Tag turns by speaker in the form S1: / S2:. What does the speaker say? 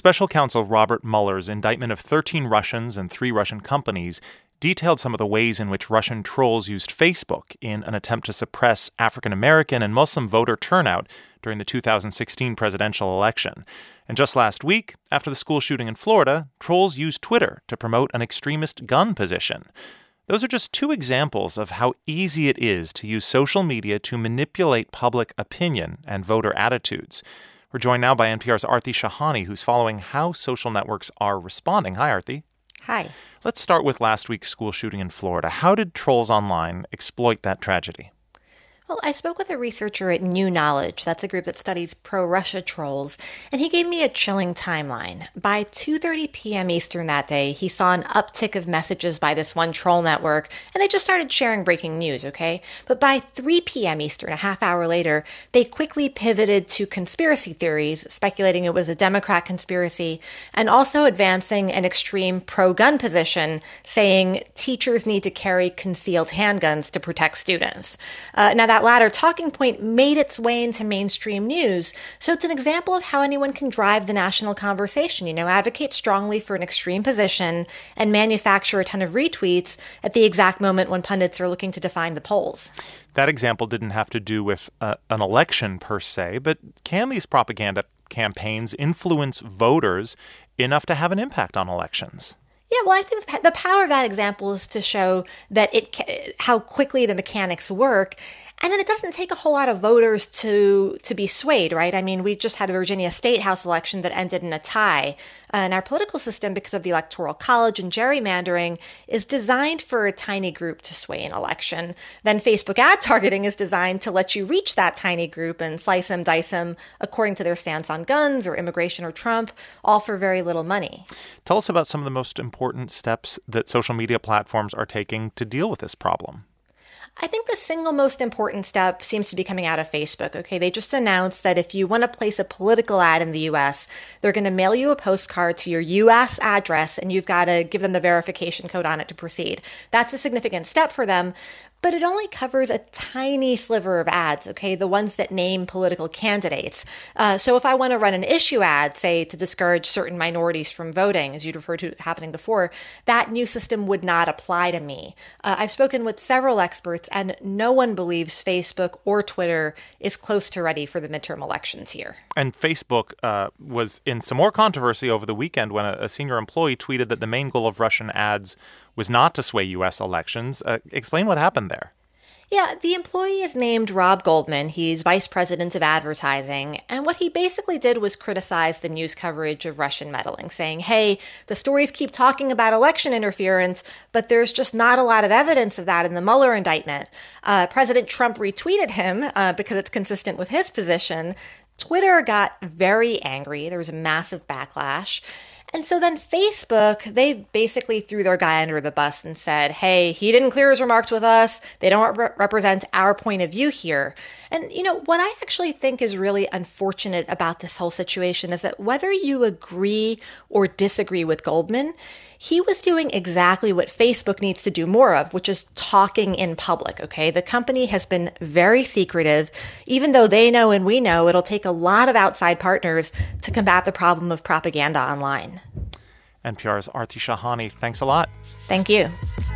S1: Special counsel Robert Mueller's indictment of 13 Russians and 3 Russian companies detailed some of the ways in which Russian trolls used Facebook in an attempt to suppress African American and Muslim voter turnout during the 2016 presidential election. And just last week, after the school shooting in Florida, trolls used Twitter to promote an extremist gun position. Those are just 2 examples of how easy it is to use social media to manipulate public opinion and voter attitudes. We're joined now by NPR's Aarti Shahani, who's following how social networks are responding. Hi, Aarti.
S2: Hi.
S1: Let's start with last week's school shooting in Florida. How did trolls online exploit that tragedy?
S2: Well, I spoke with a researcher at New Knowledge. That's a group that studies pro-Russia trolls, and he gave me a chilling timeline. By 2:30 p.m. Eastern that day, he saw an uptick of messages by this one troll network, and they just started sharing breaking news, okay? But by 3 p.m. Eastern, a half hour later, they quickly pivoted to conspiracy theories, speculating it was a Democrat conspiracy, and also advancing an extreme pro-gun position, saying teachers need to carry concealed handguns to protect students. Now, that latter talking point made its way into mainstream news, so it's an example of how anyone can drive the national conversation, advocate strongly for an extreme position and manufacture a ton of retweets at the exact moment when pundits are looking to define the polls.
S1: That example didn't have to do with an election per se, but can these propaganda campaigns influence voters enough to have an impact on elections?
S2: Yeah, well, I think the power of that example is to show that how quickly the mechanics work. And then it doesn't take a whole lot of voters to be swayed, right? I mean, we just had a Virginia State House election that ended in a tie. And our political system, because of the Electoral College and gerrymandering, is designed for a tiny group to sway an election. Then Facebook ad targeting is designed to let you reach that tiny group and slice them, dice them according to their stance on guns or immigration or Trump, all for very little money.
S1: Tell us about some of the most important steps that social media platforms are taking to deal with this problem.
S2: I think the single most important step seems to be coming out of Facebook, okay? They just announced that if you want to place a political ad in the U.S., they're going to mail you a postcard to your U.S. address, and you've got to give them the verification code on it to proceed. That's a significant step for them, but it only covers a tiny sliver of ads, okay? The ones that name political candidates. So if I want to run an issue ad, say, to discourage certain minorities from voting, as you'd referred to happening before, that new system would not apply to me. I've spoken with several experts, and no one believes Facebook or Twitter is close to ready for the midterm elections here.
S1: And Facebook was in some more controversy over the weekend when a senior employee tweeted that the main goal of Russian ads was not to sway U.S. elections. Explain what happened there.
S2: Yeah, the employee is named Rob Goldman. He's vice president of advertising. And what he basically did was criticize the news coverage of Russian meddling, saying, hey, the stories keep talking about election interference, but there's just not a lot of evidence of that in the Mueller indictment. President Trump retweeted him because it's consistent with his position. Twitter got very angry. There was a massive backlash. And so then Facebook, they basically threw their guy under the bus and said, hey, he didn't clear his remarks with us. They don't represent our point of view here. And, what I actually think is really unfortunate about this whole situation is that whether you agree or disagree with Goldman, he was doing exactly what Facebook needs to do more of, which is talking in public, okay? The company has been very secretive, even though they know and we know it'll take a lot of outside partners to combat the problem of propaganda online.
S1: NPR's Aarti Shahani, thanks a lot.
S2: Thank you.